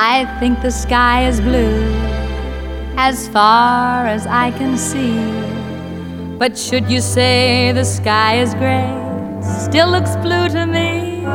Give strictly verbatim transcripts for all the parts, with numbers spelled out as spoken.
I think the sky is blue as far as I can see. But should you say the sky is gray, still looks blue to me.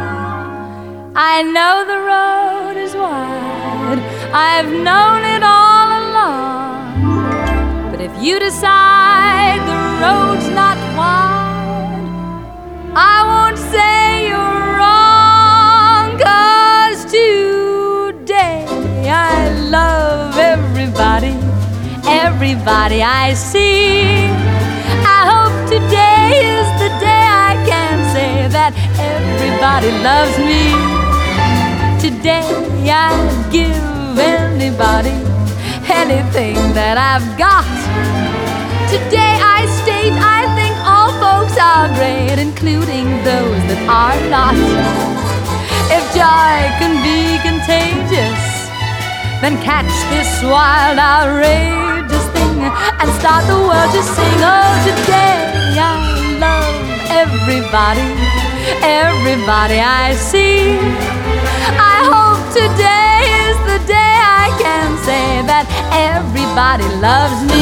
I know the road is wide, I've known it all along. But if you decide the road's not wide, I won't say you're wrong. 'Cause today I love everybody, everybody I see. I hope today is the day I can say that everybody loves me. Today I'd give anybody anything that I've got. Today I state I think all folks are great, including those that are not. If joy can be contagious, then catch this wild, outrageous thing and start the world to sing. Oh, today I love everybody, everybody I see. I hope today is the day I can say that everybody loves me.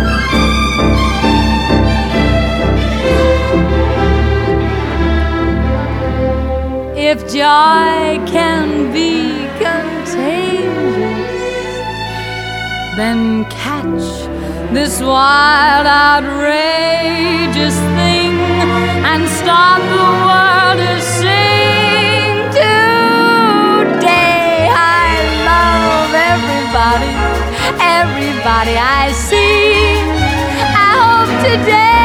If joy can be contagious, then catch this wild, outrageous thing and start the world to sing. Today I love everybody, everybody I see. I hope today